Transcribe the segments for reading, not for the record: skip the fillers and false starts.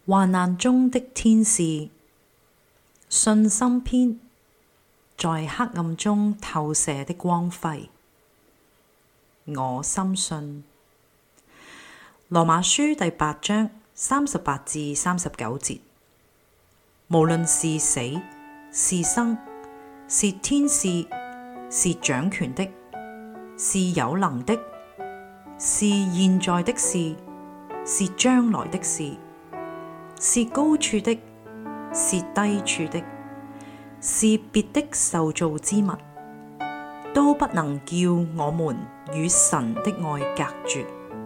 患難中的天使，信心篇，在黑暗中透射的光輝。我深信。羅馬書第8章38至39節，無論是死是生，是天使，是掌權的，是有能的，是現在的事，是將來的事，是高處的，是低處的，是別的受造之物，都不能叫我們與神的愛隔絕。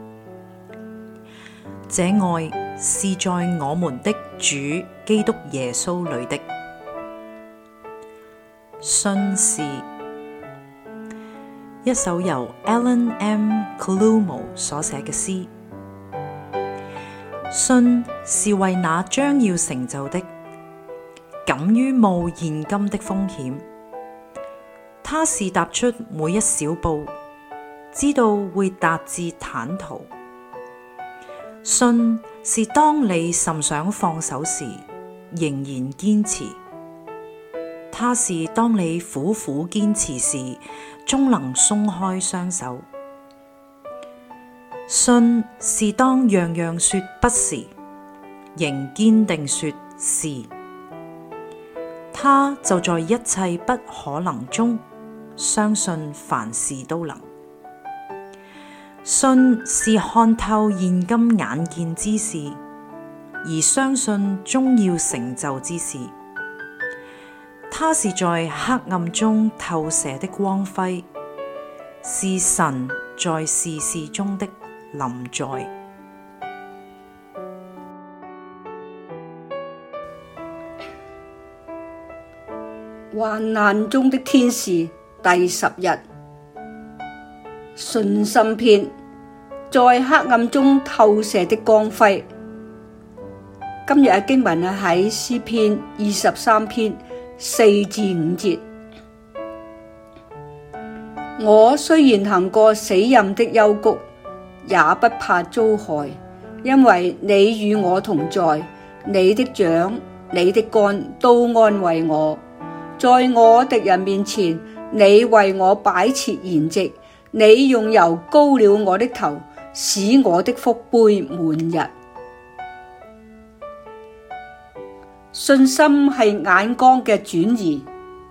這愛是在我們的主基督耶穌裏的。信是一首由 Ellen M. Columo 所寫嘅詩。信是為那將要成就的，敢於冒現今的風險。他是踏出每一小步，知道會達至坦途。信是當你甚想放手時，仍然堅持。它是當你苦苦堅持時，終能鬆開雙手。信是當樣樣說不時，仍堅定說是。他就在一切不可能中，相信凡事都能。信是看透現今眼見之事，而相信終要成就之事。它是在黑暗中透射的光輝，是神在事事中的臨在。 患難中的天使第10日，信心篇，在黑暗中透射的光輝。今日嘅經文係喺詩篇23篇4至5節。我雖然行過死蔭的幽谷，也不怕遭害，因為你與我同在，你的杖、你的竿都安慰我。在我敵人面前，你為我擺設筵席，你用油膏了我的頭，使我的福杯滿溢。信心係眼光嘅轉移。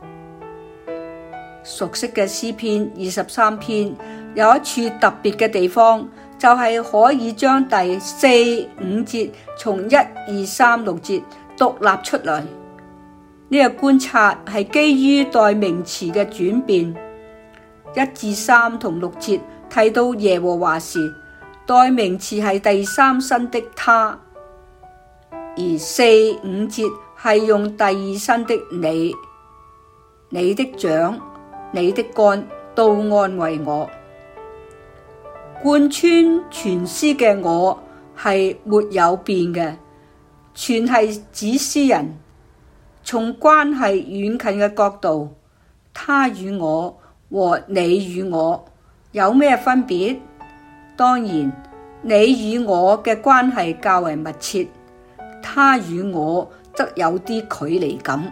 熟悉嘅詩篇23篇有一處特別嘅地方，就係可以將第4、5節從1、2、3、6節獨立出來。呢個觀察係基於代名詞嘅轉變。1至3同6節提到耶和華時，代名詞係第三身的他；而4、5節係用第二身的你。你的杖、你的竿都安慰我。貫穿全詩嘅我係沒有變嘅，全係指詩人。從關係遠近嘅角度，他與我和你與我有咩分別？當然，你與我嘅關係較為密切，他與我則有啲距離感。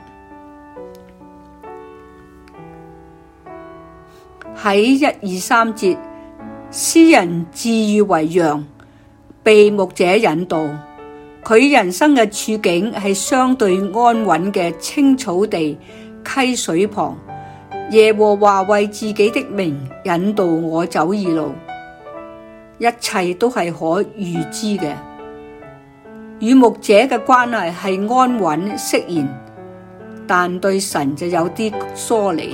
喺1、2、3節，詩人自喻為羊，被牧者引導。佢人生嘅處境係相對安穩嘅青草地、溪水旁。耶和華為自己的名引導我走義路，一切都係可預知嘅。與牧者嘅關係係安穩釋然，但對神就有啲疏離。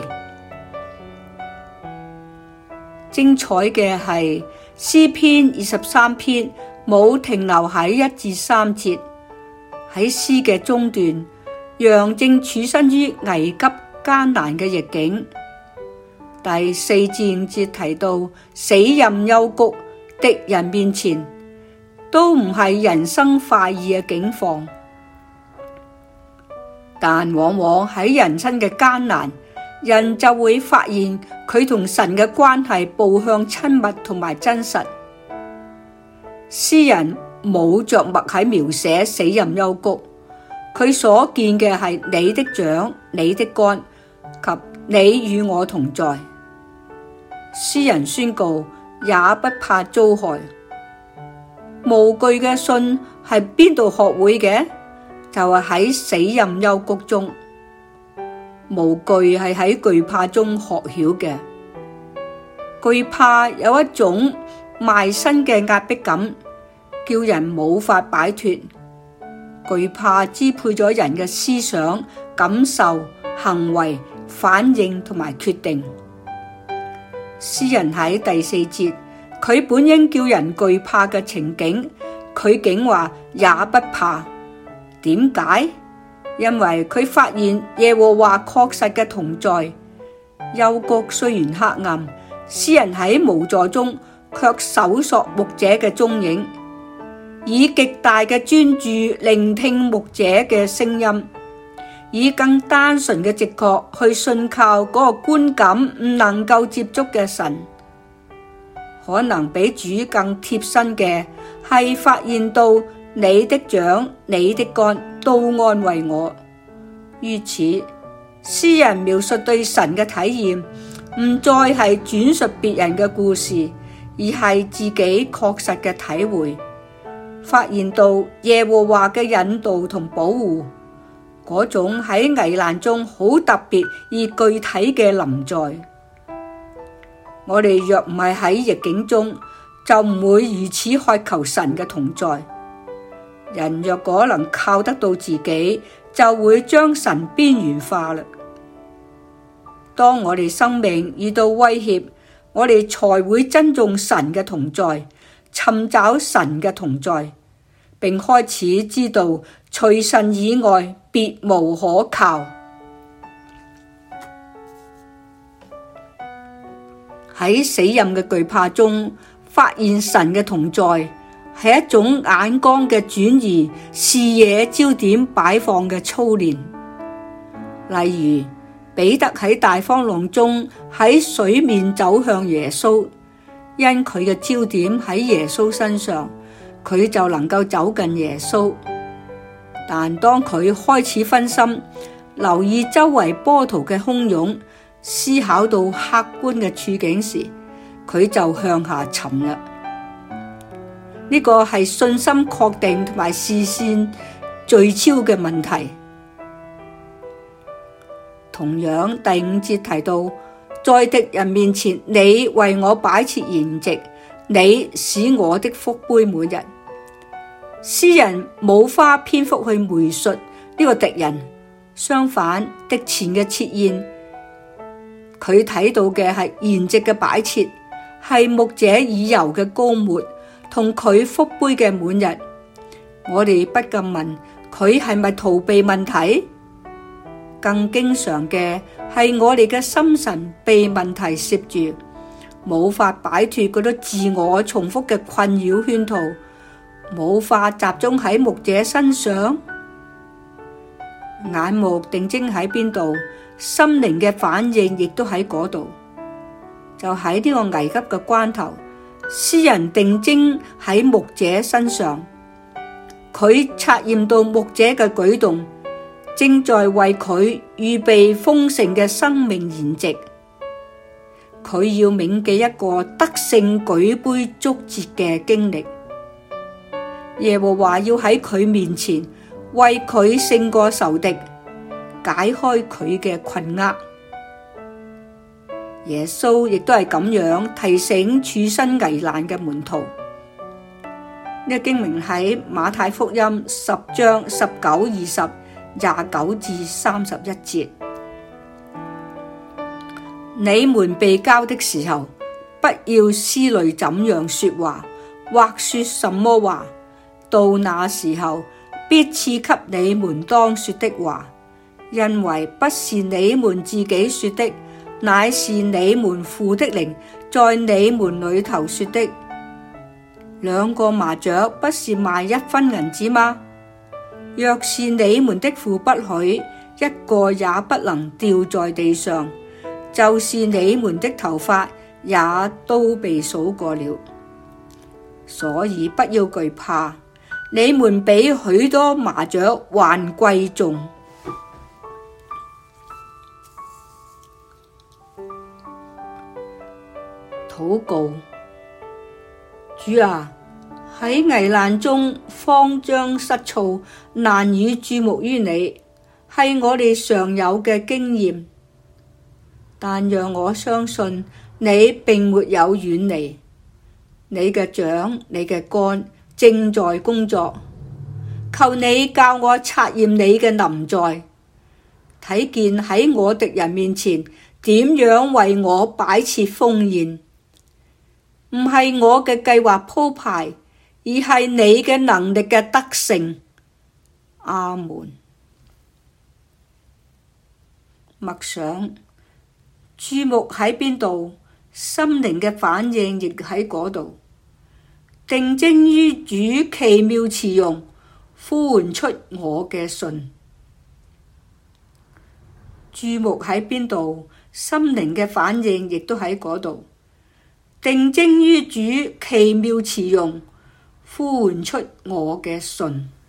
精彩嘅係詩篇23篇冇停留喺1至3節，喺詩嘅中段，羊正處身於危急艱難嘅逆境。第4至5節提到死蔭幽谷，敵人面前，都唔係人生快意嘅境況，但往往喺人生嘅艱難，人就會發現佢同神嘅關係步向親密同埋真實。詩人冇着墨喺描寫死蔭幽谷，佢所見嘅係你的杖、你的竿及你與我同在。詩人宣告也不怕遭害。無懼嘅信係邊度學會嘅？就係喺死蔭幽谷中。無懼係喺懼怕中學曉嘅。懼怕有一種埋身嘅壓迫感，叫人無法擺脫。懼怕支配咗人嘅思想、感受、行為、反應同埋決定。詩人喺第四節，佢本應叫人懼怕嘅情景，佢竟話也不怕。點解？因為佢發現耶和華確實嘅同在。幽谷雖然黑暗，詩人喺無助中卻搜索牧者嘅蹤影，以極大嘅專注聆聽牧者嘅聲音，以更單純嘅直覺去信靠嗰個觀感唔能夠接觸嘅神。可能比主更貼身嘅係發現到你的杖、你的竿都安慰我。於此，詩人描述對神嘅體驗，唔再係轉述別人嘅故事，而係自己確實嘅體會。發現到耶和華嘅引導同保護，嗰種喺危難中好特別而具體嘅臨在。我哋若唔係喺逆境中，就唔會如此渴求神嘅同在。人若果能靠得到自己，就會將神邊緣化啦。當我哋生命遇到威脅，我哋才會珍重神嘅同在，尋找神嘅同在，並開始知道除神以外別無可靠。喺死蔭嘅懼怕中發現神嘅同在，係一種眼光嘅轉移、視野焦點擺放嘅操練。例如彼得喺大風浪中喺水面走向耶穌，因佢嘅焦點喺耶穌身上，佢就能夠走近耶穌。但當佢開始分心，留意周圍波濤嘅洶湧，思考到客觀嘅處境時，佢就向下沉啦。呢個係信心確定同埋視線聚焦嘅問題。同樣第五節提到，在敵人面前，你為我擺設筵席，你使我的福杯滿溢。詩人冇花篇幅去描述呢個敵人，相反，敵前嘅設宴，佢睇到嘅係筵席嘅擺設，係牧者以油嘅膏抹同佢福杯嘅滿溢。我哋不禁問，佢係咪逃避問題？更經常嘅係我哋嘅心神被問題攝住，冇法擺脫嗰啲自我重複嘅困擾圈套，冇法集中喺牧者身上。眼目定睛喺邊度，心靈嘅反應亦都喺嗰度。就喺呢個危急嘅關頭，詩人定睛喺牧者身上，佢察驗到牧者嘅舉動，正在為佢預備豐盛嘅生命筵席。佢要銘記一個得勝舉杯祝節嘅經歷。耶和華要喺佢面前為佢勝過仇敵，解開佢嘅困厄。耶穌亦都係咁樣提醒處身危難嘅門徒。呢個經文喺馬太福音10章19、20、29至31節。你們被交的時候，不要思慮怎樣說話，或說什麼話。到那時候，必賜給你們當說的話，因為不是你們自己說的，乃是你們父的靈在你們裏頭說的。2個麻雀不是賣1分銀子嗎？若是你們的父不許，一個也不能掉在地上，就是你們的頭髮也都被數過了。所以不要懼怕， 你們比許多麻雀還貴重。禱告。主啊，喺危難中慌張失措，難以注目於你，係我哋常有嘅經驗。但讓我相信你並沒有遠離，你嘅掌、你嘅竿正在工作。求你教我察驗你嘅臨在，睇見喺我敵人面前點樣為我擺設豐宴。唔係我嘅計劃鋪排，而係你嘅能力嘅得勝。阿門。默想，注目喺邊度，心靈嘅反應亦喺嗰度。定睛於主奇妙慈容，呼喚出我嘅信。注目喺邊度，心靈嘅反應亦都喺嗰度。定睛於主奇妙慈容，呼喚出我嘅信。